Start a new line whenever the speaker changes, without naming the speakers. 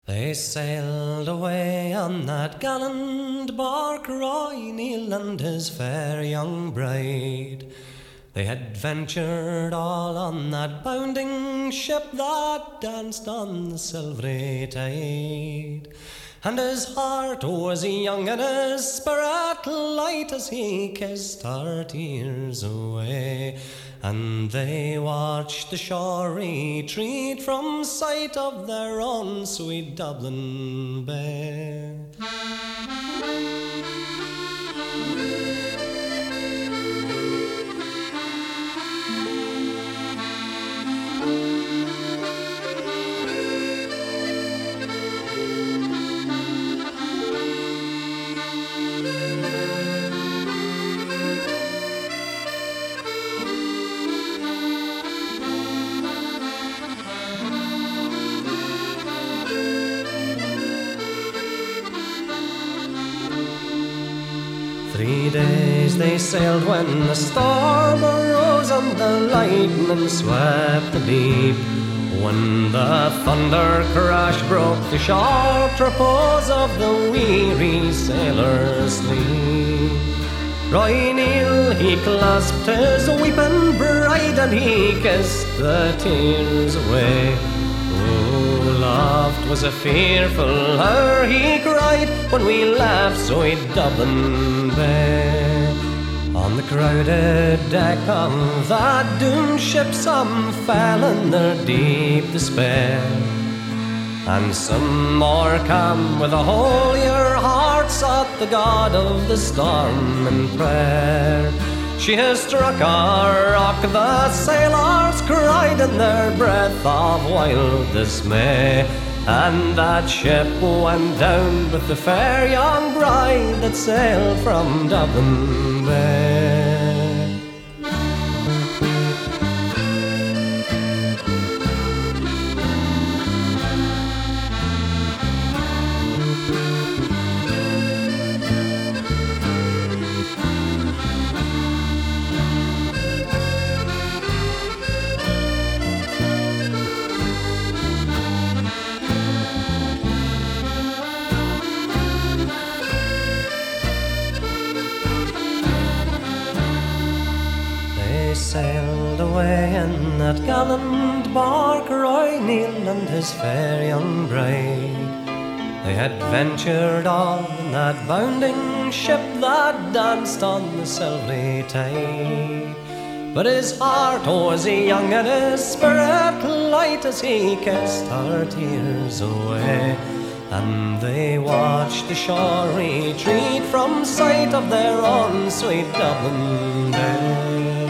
They sailed away on that gallant bark, Roy Neal and his fair young bride. They had ventured all on that bounding ship that danced on the silvery tide. And his heart was young and his spirit light as he kissed her tears away. And they watched the shore retreat from sight of their own sweet Dublin Bay. 3 days they sailed when the storm arose and the lightning swept the deep. When the thunder crash broke the short repose of the weary sailor's sleep. Roy Neal, he clasped his weeping bride and he kissed the tears away. Oh, love, 'twas a fearful hour, he cried, when we left sweet Dublin Bay. On the crowded deck of that doomed ship, some fell in their deep despair, and some more calm with a holier heart sought the God of the storm in prayer. She has struck a rock, the sailors cried in their breath of wild dismay, and that ship went down with the fair young bride that sailed from Dublin Bay. They sailed away in that gallant bark, Roy Neal and his fair young bride. They had ventured on that bounding ship that danced on the silvery tide. But his heart was young and his spirit light as he kissed her tears away. And they watched the shore retreat from sight of their own sweet Dublin Bay.